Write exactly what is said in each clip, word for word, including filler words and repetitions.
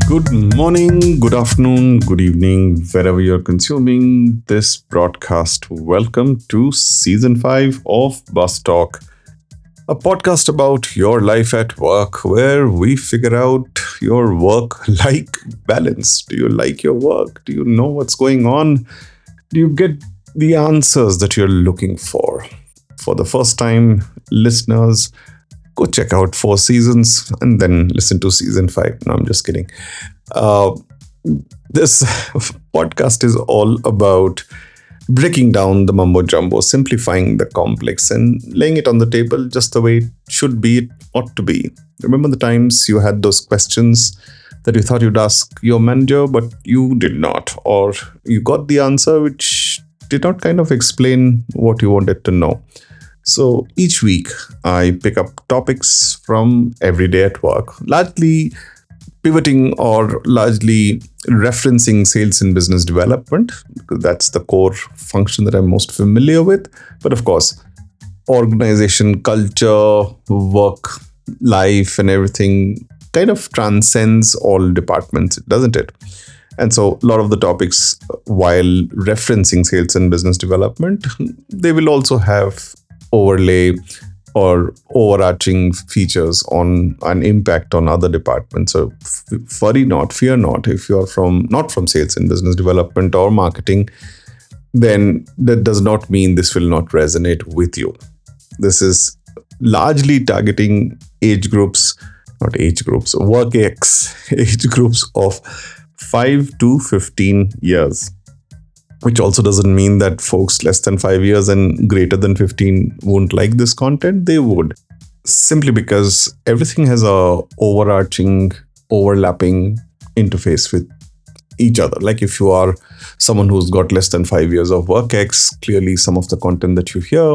Good morning, good afternoon, good evening, wherever you're consuming this broadcast. Welcome to season five of Bus Talk, a podcast about your life at work, where we figure out your work life balance. Do you like your work? Do you know what's going on? Do you get the answers that you're looking for? For the first time listeners, go check out four seasons and then listen to season five. No, I'm just kidding. Uh, this podcast is all about breaking down the mumbo jumbo, simplifying the complex, and laying it on the table just the way it should be, it ought to be. Remember the times you had those questions that you thought you'd ask your manager, but you did not, or you got the answer which did not kind of explain what you wanted to know. So each week, I pick up topics from every day at work, largely pivoting or largely referencing sales and business development, because that's the core function that I'm most familiar with. But of course, organization, culture, work, life, and everything kind of transcends all departments, doesn't it? And so a lot of the topics, while referencing sales and business development, they will also have overlay or overarching features on an impact on other departments. So f- worry not, fear not. If you're from not from sales and business development or marketing, then that does not mean this will not resonate with you. This is largely targeting age groups, not age groups, work X age groups of five to fifteen years. Which also doesn't mean that folks less than five years and greater than fifteen won't like this content. They would. Simply because everything has a overarching, overlapping interface with each other. Like if you are someone who's got less than five years of work X, clearly some of the content that you hear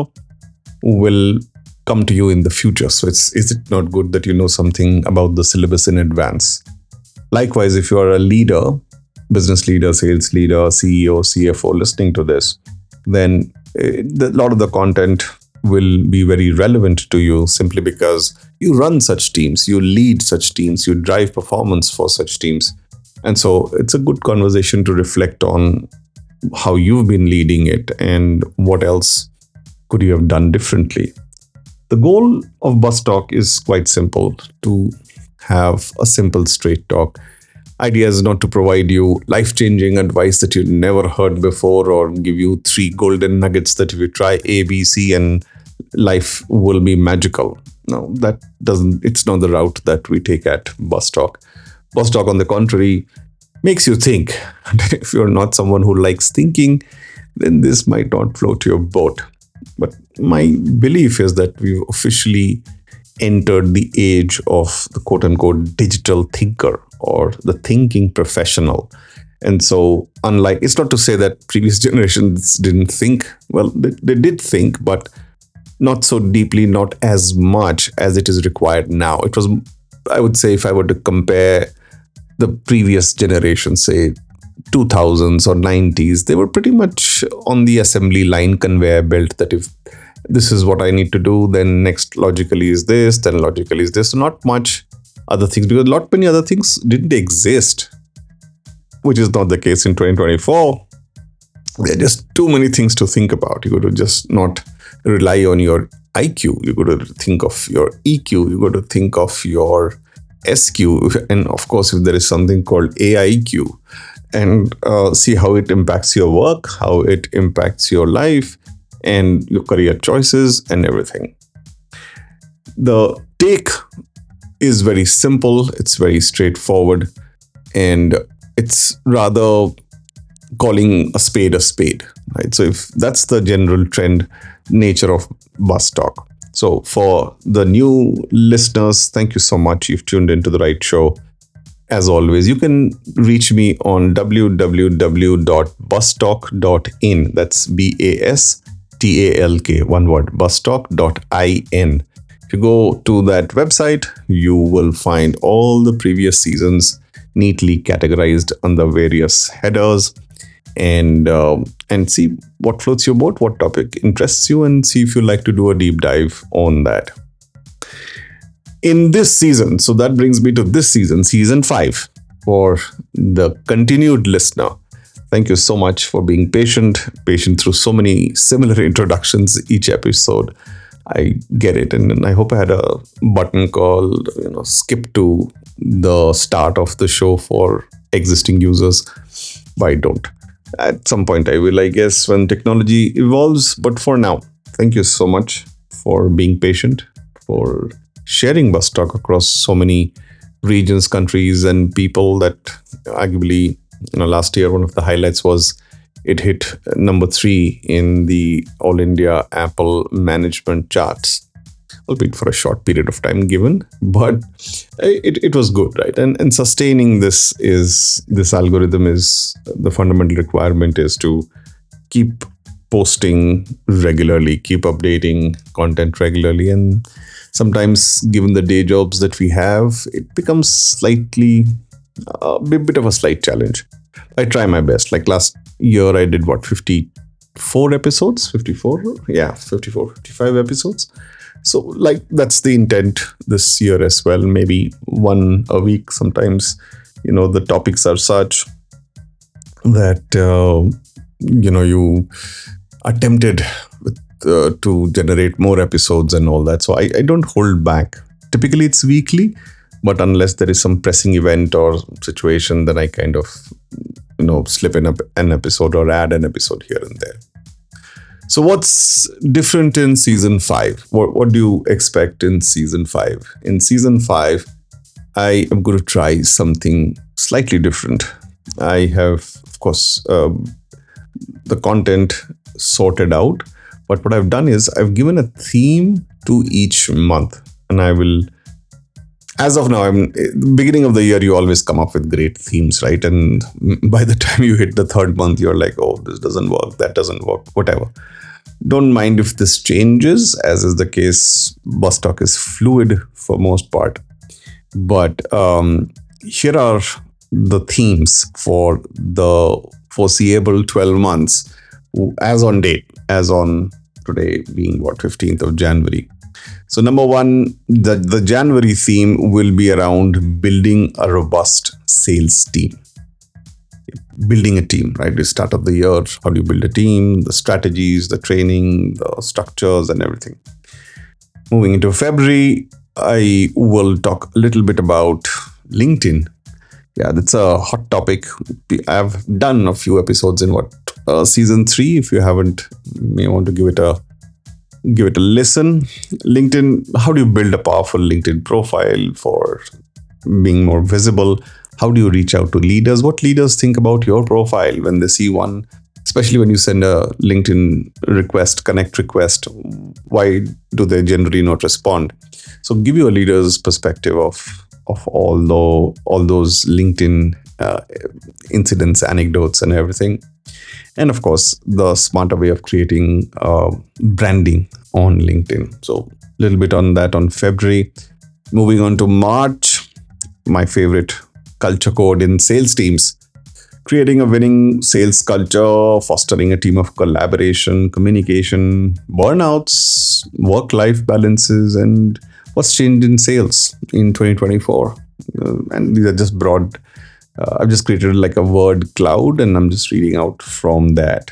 will come to you in the future. So it's is it not good that you know something about the syllabus in advance? Likewise, if you are a leader, business leader, sales leader, C E O, C F O listening to this, then a lot of the content will be very relevant to you simply because you run such teams, you lead such teams, you drive performance for such teams. And so it's a good conversation to reflect on how you've been leading it and what else could you have done differently. The goal of Bus Talk is quite simple: to have a simple, straight talk. Idea is not to provide you life-changing advice that you've never heard before or give you three golden nuggets that if you try A, B, C and life will be magical. No, that doesn't, it's not the route that we take at Bus Talk. Bus Talk, on the contrary, makes you think. If you're not someone who likes thinking, then this might not float your boat. But my belief is that we've officially entered the age of the quote-unquote digital thinker or the thinking professional. And so unlike, it's not to say that previous generations didn't think. Well, they, they did think, but not so deeply, not as much as it is required now. It was, I would say, if I were to compare the previous generation, say two thousands or nineties, they were pretty much on the assembly line conveyor belt that if this is what I need to do, then next logically is this, then logically is this. Not much other things, because a lot many other things didn't exist, which is not the case in twenty twenty-four. There are just too many things to think about. You got to just not rely on your I Q. You got to think of your E Q. You got to think of your S Q. And of course, if there is something called A I Q, and uh, see how it impacts your work, how it impacts your life, and your career choices and everything. The take is very simple, it's very straightforward, and it's rather calling a spade a spade, right? So if that's the general trend nature of Bus Talk. So for the new listeners, thank you so much. You've tuned into the right show. As always, you can reach me on w w w dot bus talk dot in. That's B A S T A L K, one word, bus talk dot in. If you go to that website, you will find all the previous seasons neatly categorized under various headers, and uh, and see what floats your boat, what topic interests you, and see if you'd like to do a deep dive on that. In this season, so that brings me to this season, season five. for the continued listener, thank you so much for being patient, patient through so many similar introductions each episode. I get it. And, and I hope I had a button called, you know, skip to the start of the show for existing users, but I don't. At some point I will, I guess, when technology evolves. But for now, thank you so much for being patient, for sharing Bus Talk across so many regions, countries, and people. That arguably, you know, last year one of the highlights was it hit number three in the All India Apple management charts, albeit for a short period of time given, but it, it was good, right? And and sustaining this is this algorithm is the fundamental requirement is to keep posting regularly, keep updating content regularly. And sometimes, given the day jobs that we have, it becomes slightly a bit of a slight challenge. I try my best. Like last year, I did what, fifty-four episodes? fifty-four? Yeah, fifty-four, fifty-five episodes. So, like, that's the intent this year as well. Maybe one a week. Sometimes, you know, the topics are such that, uh, you know, you are tempted with, uh, to generate more episodes and all that. So, I, I don't hold back. Typically, it's weekly. But unless there is some pressing event or situation, then I kind of, you know, slip in a, an episode or add an episode here and there. So what's different in season five? What, what do you expect in season five? In season five, I am going to try something slightly different. I have, of course, um, the content sorted out. But what I've done is I've given a theme to each month. And I will... As of now, I'm the beginning of the year, you always come up with great themes, right? And by the time you hit the third month, you're like, oh, this doesn't work, that doesn't work, whatever. Don't mind if this changes, as is the case. Bus Talk is fluid for most part. But um, here are the themes for the foreseeable twelve months, as on date, as on today being what, fifteenth of January. So number one, the, the January theme will be around building a robust sales team. Building a team, right? The start of the year, how do you build a team, the strategies, the training, the structures and everything. Moving into February, I will talk a little bit about LinkedIn. Yeah, that's a hot topic. I've done a few episodes in what, uh, season three. If you haven't, you may want to give it a Give it a listen. LinkedIn, how do you build a powerful LinkedIn profile for being more visible? How do you reach out to leaders? What leaders think about your profile when they see one, especially when you send a LinkedIn request, connect request? Why do they generally not respond? So give you a leader's perspective of, of all, the, all those LinkedIn uh, incidents, anecdotes and everything. And of course, the smarter way of creating uh, branding on LinkedIn. So a little bit on that on February. Moving on to March, my favorite culture code in sales teams. Creating a winning sales culture, fostering a team of collaboration, communication, burnouts, work-life balances, and what's changed in sales in twenty twenty-four. Uh, and these are just broad. Uh, I've just created like a word cloud and I'm just reading out from that.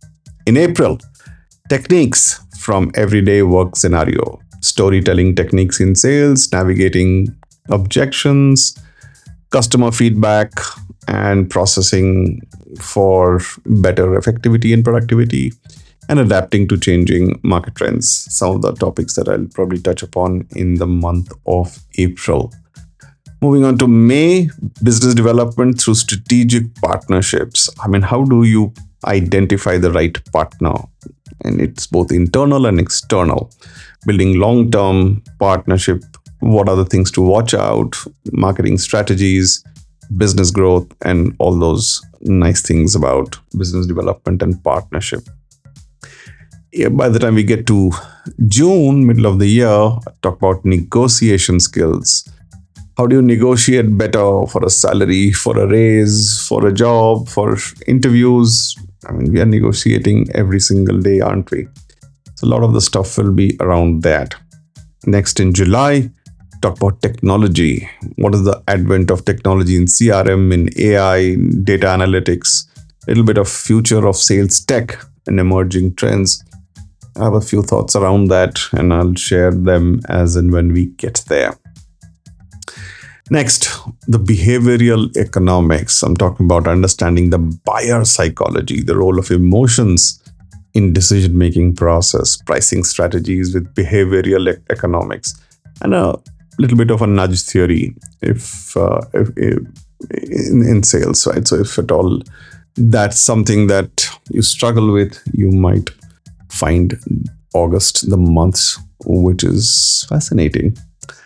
In April, techniques from everyday work scenario, storytelling techniques in sales, navigating objections, customer feedback, and processing for better effectivity and productivity, and adapting to changing market trends. Some of the topics that I'll probably touch upon in the month of April. Moving on to May, business development through strategic partnerships. I mean, how do you identify the right partner? And it's both internal and external. Building long-term partnership. What are the things to watch out? Marketing strategies, business growth, and all those nice things about business development and partnership. Yeah, by the time we get to June, middle of the year, I talk about negotiation skills. How do you negotiate better for a salary, for a raise, for a job, for interviews? I mean, we are negotiating every single day, aren't we? So a lot of the stuff will be around that. Next in July, talk about technology. What is the advent of technology in C R M, in A I, data analytics, a little bit of future of sales tech and emerging trends. I have a few thoughts around that, and I'll share them as and when we get there. Next, the behavioral economics. I'm talking about understanding the buyer psychology, the role of emotions in decision-making process, pricing strategies with behavioral e- economics, and a little bit of a nudge theory if, uh, if, if in, in sales, right? So if at all that's something that you struggle with, you might find August the month, which is fascinating.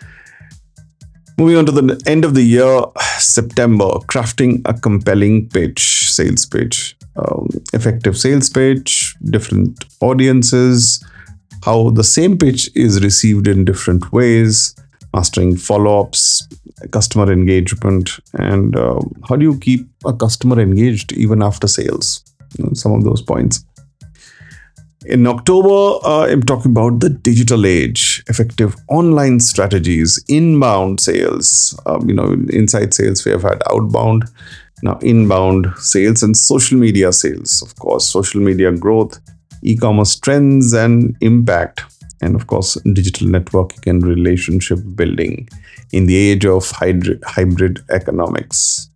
Moving on to the end of the year, September, crafting a compelling pitch, sales pitch, um, effective sales pitch, different audiences, how the same pitch is received in different ways, mastering follow-ups, customer engagement, and uh, how do you keep a customer engaged even after sales? You know, some of those points. In October, uh, I'm talking about the digital age, effective online strategies, inbound sales. Um, you know, inside sales, we have had outbound, now inbound sales, and social media sales. Of course, social media growth, e-commerce trends and impact, and of course, digital networking and relationship building in the age of hybrid, hybrid economics.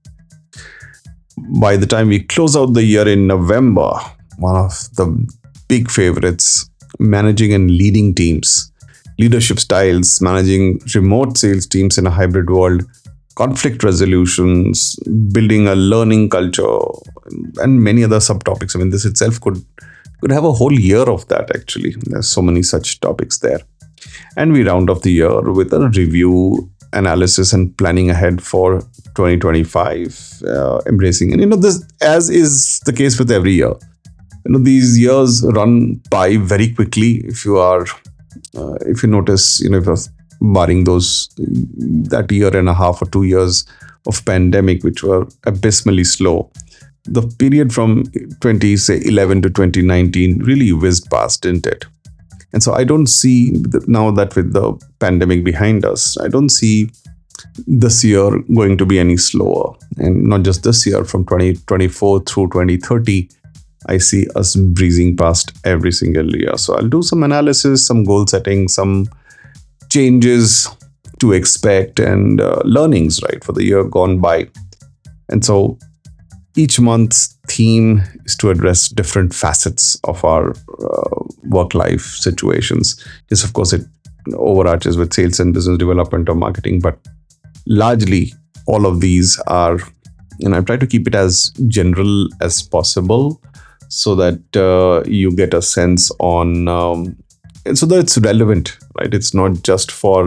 By the time we close out the year in November, one of the big favorites, managing and leading teams, leadership styles, managing remote sales teams in a hybrid world, conflict resolutions, building a learning culture, and many other subtopics. I mean, this itself could could have a whole year of that, actually. There's so many such topics there. And we round off the year with a review, analysis, and planning ahead for twenty twenty-five, uh, embracing. And, you know, this, as is the case with every year, you know, these years run by very quickly. If you are, uh, if you notice, you know, if you're barring those, that year and a half or two years of pandemic, which were abysmally slow, the period from twenty eleven to twenty nineteen really whizzed past, didn't it? And so I don't see, now that with the pandemic behind us, I don't see this year going to be any slower. And not just this year, from twenty twenty-four through twenty thirty, I see us breezing past every single year. So I'll do some analysis, some goal setting, some changes to expect, and uh, learnings, right, for the year gone by. And so each month's theme is to address different facets of our uh, work-life situations. Yes, of course, it overarches with sales and business development or marketing, but largely all of these are, and I've tried to keep it as general as possible, so that uh, you get a sense on, um, and so that it's relevant, right? It's not just for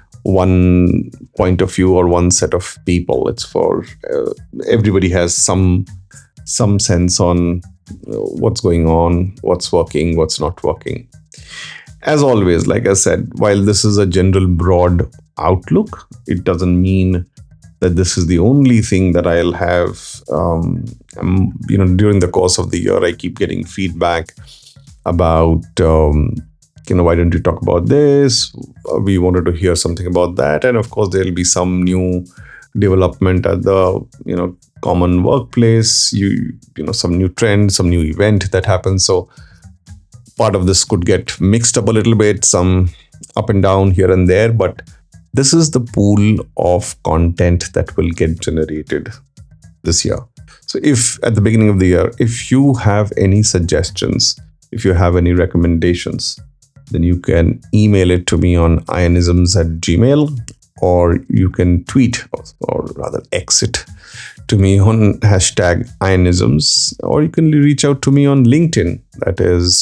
one point of view or one set of people. It's for uh, everybody has some some sense on uh, what's going on, what's working, what's not working. As always, like I said, while this is a general broad outlook, it doesn't mean that this is the only thing that I'll have. Um, um, you know, during the course of the year, I keep getting feedback about, um, you know, why don't you talk about this? We wanted to hear something about that. And of course, there'll be some new development at the, you know, common workplace, you, you know, some new trend, some new event that happens. So part of this could get mixed up a little bit, some up and down here and there, but this is the pool of content that will get generated this year. So if at the beginning of the year, if you have any suggestions, if you have any recommendations, then you can email it to me on ionisms at gmail, or you can tweet, or, or rather exit to me on hashtag ionisms, or you can reach out to me on LinkedIn. That is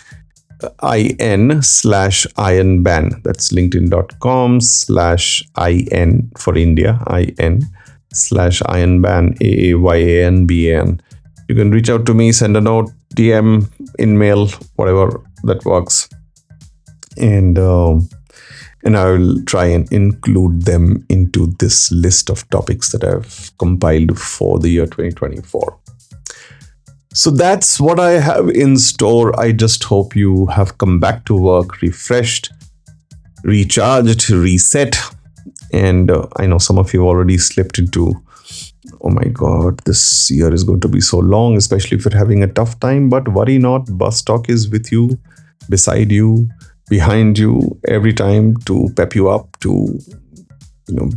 in slash ionban. That's linkedin.com slash in for India, in slash ionban, A A Y A N B A N. You can reach out to me, send a note, D M, in mail, whatever that works. And um, and I will try and include them into this list of topics that I've compiled for the year twenty twenty-four. So that's what I have in store. I just hope you have come back to work refreshed, recharged, reset, And uh, I know some of you already slipped into, oh my God, this year is going to be so long, especially if you're having a tough time. But worry not, Bus Talk is with you, beside you, behind you every time to pep you up, to, you know,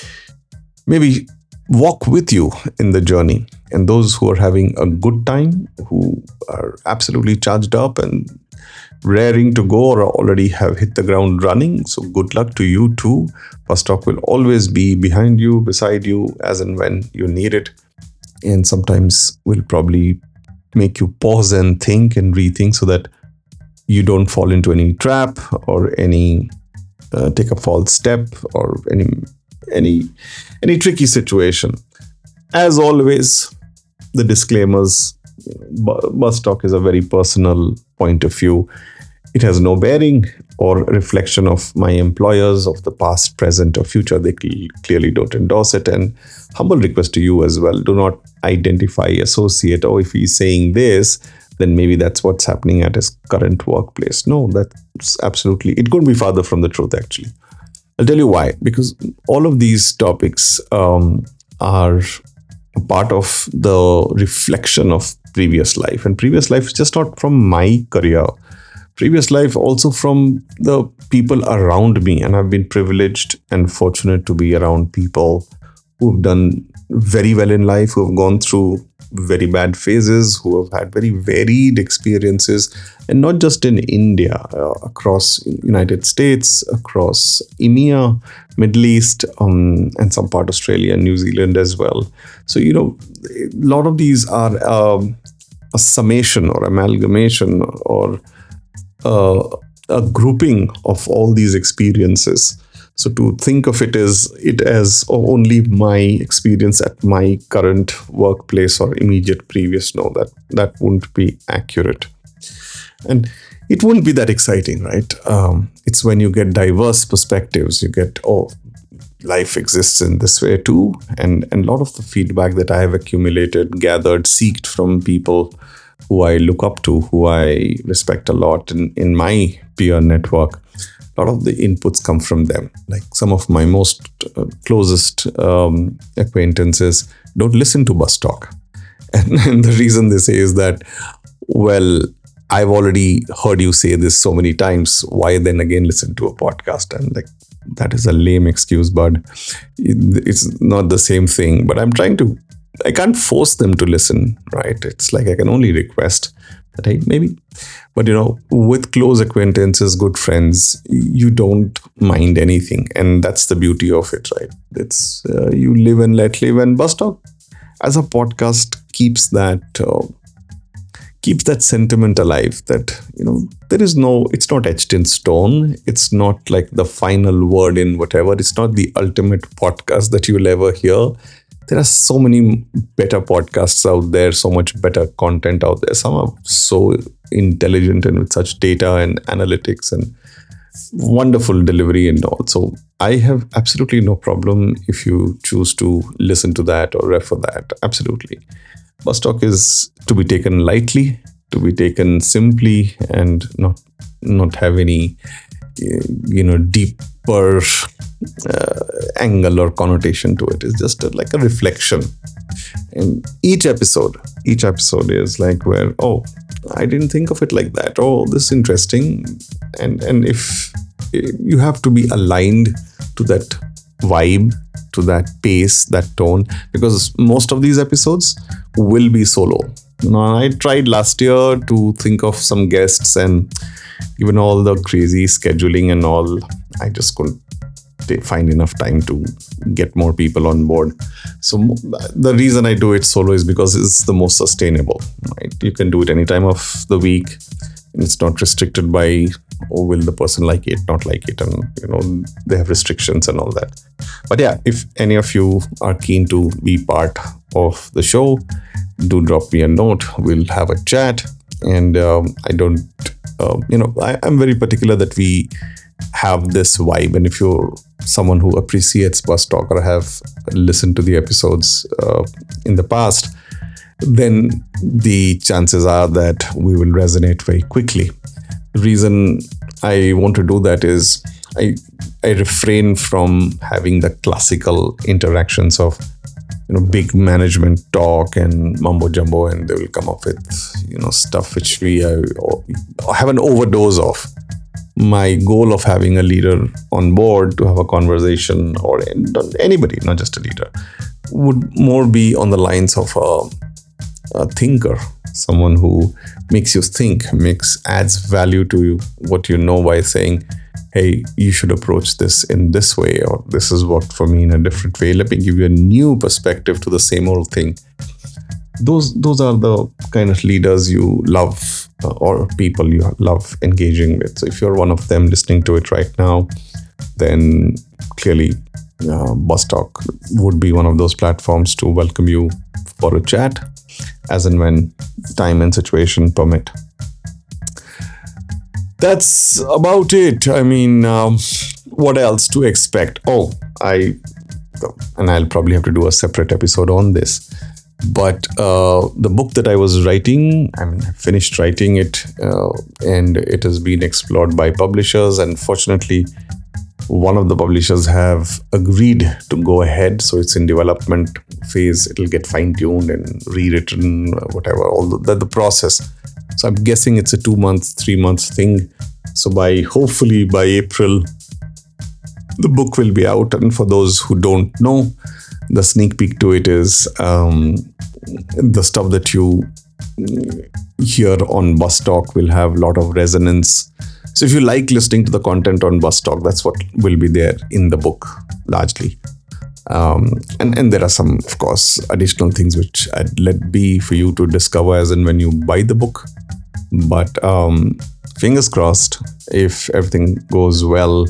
maybe walk with you in the journey. And those who are having a good time, who are absolutely charged up and raring to go or already have hit the ground running, so good luck to you too. Bus Talk will always be behind you, beside you, as and when you need it. And sometimes will probably make you pause and think and rethink so that you don't fall into any trap or any uh, take a false step or any any any tricky situation. As always, the disclaimers: Bus Talk is a very personal point of view. It has no bearing or reflection of my employers of the past, present, or future. They cl- clearly don't endorse it. And humble request to you as well: do not identify, associate, oh, if he's saying this, then maybe that's what's happening at his current workplace. No, that's absolutely, it couldn't be farther from the truth, actually. I'll tell you why. Because all of these topics um, are a part of the reflection of previous life. And previous life is just not from my career. Previous life also from the people around me. And I've been privileged and fortunate to be around people who've done very well in life, who have gone through very bad phases, who have had very varied experiences, and not just in India, uh, across United States, across E M E A, Middle East, um, and some part Australia and New Zealand as well. So, you know, a lot of these are um, a summation or amalgamation or uh, a grouping of all these experiences. So to think of it as it as only my experience at my current workplace or immediate previous, no, that that wouldn't be accurate. And it wouldn't be that exciting, right? Um, it's when you get diverse perspectives, you get, oh, life exists in this way too. And, and a lot of the feedback that I have accumulated, gathered, seeked from people who I look up to, who I respect a lot in, in my peer network, a lot of the inputs come from them. Like some of my most uh, closest um, acquaintances don't listen to Bus Talk. And, and the reason they say is that, well, I've already heard you say this so many times. Why then again listen to a podcast? I'm like, that is a lame excuse, bud. It's not the same thing. But I'm trying to, I can't force them to listen, right? It's like I can only request that, hey, maybe. But, you know, with close acquaintances, good friends, you don't mind anything. And that's the beauty of it, right? It's uh, you live and let live. And Bus Talk as a podcast keeps that uh, keeps that sentiment alive, that, you know, there is no, it's not etched in stone. It's not like the final word in whatever. It's not the ultimate podcast that you'll ever hear. There are so many better podcasts out there, so much better content out there. Some are so intelligent and with such data and analytics and wonderful delivery and all. So I have absolutely no problem if you choose to listen to that or refer that. Absolutely. Bus Talk is to be taken lightly, to be taken simply, and not not have any, you know, deeper uh, angle or connotation to it. It's just a, like a reflection. And each episode, each episode is like where, oh, I didn't think of it like that. Oh, this is interesting. And and if you have to be aligned to that vibe, to that pace, that tone, because most of these episodes will be solo. You know, I tried last year to think of some guests, and given all the crazy scheduling and all, I just couldn't find enough time to get more people on board. So the reason I do it solo is because it's the most sustainable, right? You can do it any time of the week. And it's not restricted by, oh, will the person like it, not like it, and, you know, they have restrictions and all that. But yeah, if any of you are keen to be part of the show, do drop me a note. We'll have a chat. And um, I don't, uh, you know, I, I'm very particular that we have this vibe. And if you're someone who appreciates Bus Talk or have listened to the episodes uh, in the past, then the chances are that we will resonate very quickly. The reason I want to do that is I I refrain from having the classical interactions of, you know, big management talk and mumbo jumbo, and they will come up with, you know, stuff which we uh, have an overdose of. My goal of having a leader on board to have a conversation, or anybody, not just a leader, would more be on the lines of a, a thinker, someone who makes you think, makes adds value to you, what you know, by saying, hey, you should approach this in this way, or this has worked for me in a different way. Let me give you a new perspective to the same old thing. Those those are the kind of leaders you love, uh, or people you love engaging with. So if you're one of them listening to it right now, then clearly uh, Bus Talk would be one of those platforms to welcome you for a chat, as and when time and situation permit. That's about it. I mean, um, what else to expect? Oh, I, and I'll probably have to do a separate episode on this. But uh, the book that I was writing, I mean, I finished writing it, uh, and it has been explored by publishers. And fortunately, one of the publishers have agreed to go ahead. So it's in development phase. It'll get fine-tuned and rewritten, whatever, all the, the, the process. So I'm guessing it's a two month, three month thing. So by hopefully by April, the book will be out. And for those who don't know, the sneak peek to it is um, the stuff that you hear on Bus Talk will have a lot of resonance. So if you like listening to the content on Bus Talk, that's what will be there in the book largely. Um, and, and there are some, of course, additional things which I'd let be for you to discover as and when you buy the book. But um, fingers crossed, if everything goes well,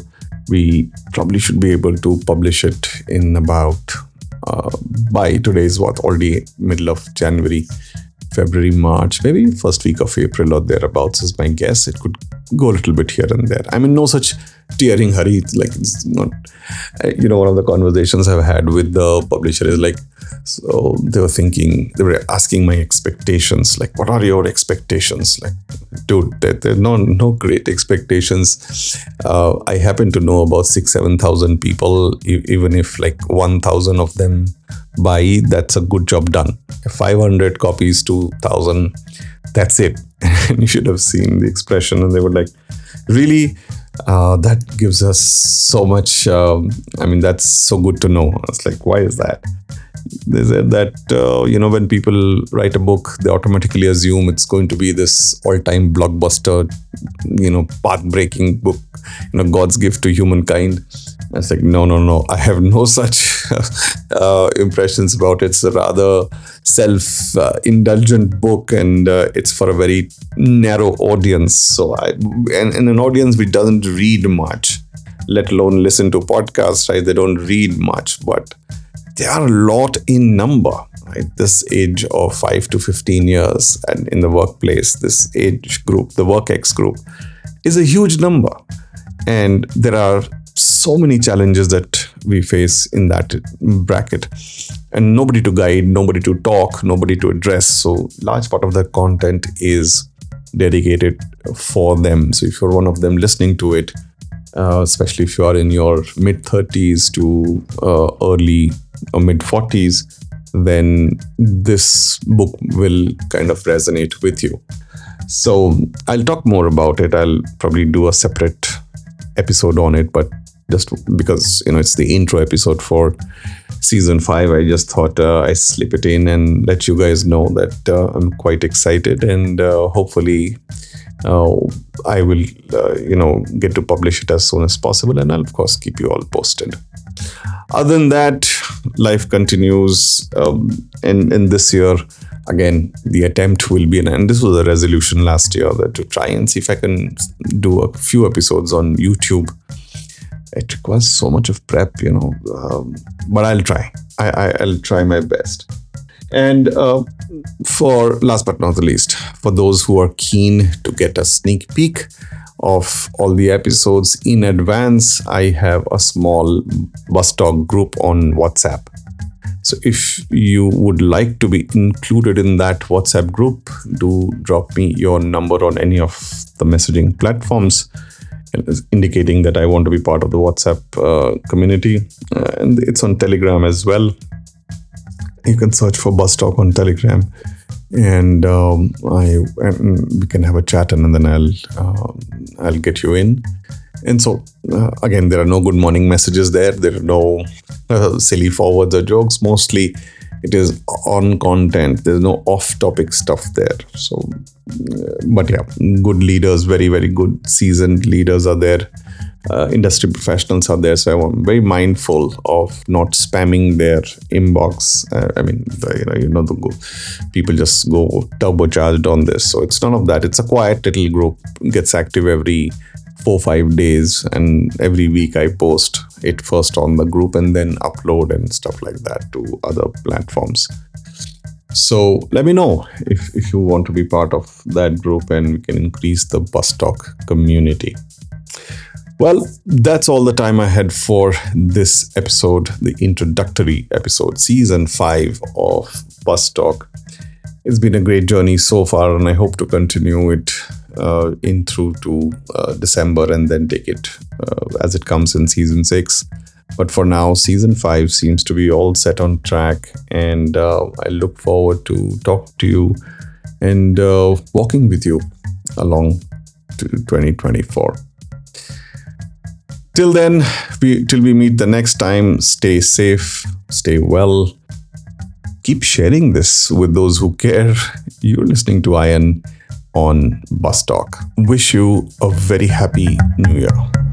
we probably should be able to publish it in about, uh, by today's what, already middle of January, February, March, maybe first week of April or thereabouts is my guess. It could go a little bit here and there. I'm in no such tearing hurry. It's like, it's not, you know, one of the conversations I've had with the publisher is like, so they were thinking, they were asking my expectations, like, what are your expectations? Like, dude, there, there are no, no great expectations. Uh, I happen to know about six, seven thousand people, e- even if like one thousand of them buy, that's a good job done. five hundred copies to one thousand, that's it. And you should have seen the expression. And they were like, really? Uh, that gives us so much. Um, I mean, that's so good to know. I was like, why is that? They said that, uh, you know, when people write a book, they automatically assume it's going to be this all-time blockbuster, you know, path-breaking book, you know, God's gift to humankind. I was like, no, no, no. I have no such uh, impressions about it. It's a rather self-indulgent uh, book, and uh, it's for a very narrow audience. So, I, and, and an audience which doesn't read much, let alone listen to podcasts, right? They don't read much, but they are a lot in number, right? This age of five to fifteen years, and in the workplace, this age group, the WorkX group, is a huge number. And there are so many challenges that we face in that bracket, and nobody to guide, nobody to talk, nobody to address. So large part of the content is dedicated for them. So if you're one of them listening to it, uh, especially if you are in your mid thirties to uh, early or mid forties, then this book will kind of resonate with you. So I'll talk more about it. I'll probably do a separate episode on it, but just because, you know, it's the intro episode for season five, I just thought uh, I slip it in and let you guys know that uh, I'm quite excited, and uh, hopefully uh, I will, uh, you know, get to publish it as soon as possible, and I'll of course keep you all posted. Other than that, life continues, um, and, and this year, again, the attempt will be, and this was a resolution last year, that to try and see if I can do a few episodes on YouTube. It requires so much of prep, you know, um, but I'll try. I, I, I'll try my best. And uh, for last but not the least, for those who are keen to get a sneak peek of all the episodes in advance, I have a small Bus Talk group on WhatsApp. So if you would like to be included in that WhatsApp group, do drop me your number on any of the messaging platforms, indicating that I want to be part of the WhatsApp uh, community. Uh, and it's on Telegram as well. You can search for Bus Talk on Telegram, and um, I and we can have a chat, and then I'll uh, I'll get you in. And so uh, again, there are no good morning messages there. There are no uh, silly forwards or jokes. Mostly, it is on content. There's no off-topic stuff there. So, uh, but yeah, good leaders, very very good seasoned leaders are there. Uh, industry professionals are there, so I'm very mindful of not spamming their inbox. Uh, I mean, the, you know, you know, the go, people just go turbocharged on this. So it's none of that. It's a quiet little group. Gets active every four five days, and every week I post it first on the group and then upload and stuff like that to other platforms. So let me know if if you want to be part of that group, and we can increase the Bus Talk community. Well, that's all the time I had for this episode, the introductory episode, season five of Bus Talk. It's been a great journey so far, and I hope to continue it uh, in through to uh, December, and then take it uh, as it comes in season six. But for now, season five seems to be all set on track, and uh, I look forward to talk to you and uh, walking with you along to twenty twenty-four. Till then, we, till we meet the next time, stay safe, stay well. Keep sharing this with those who care. You're listening to Ayan on Bus Talk. Wish you a very happy New Year.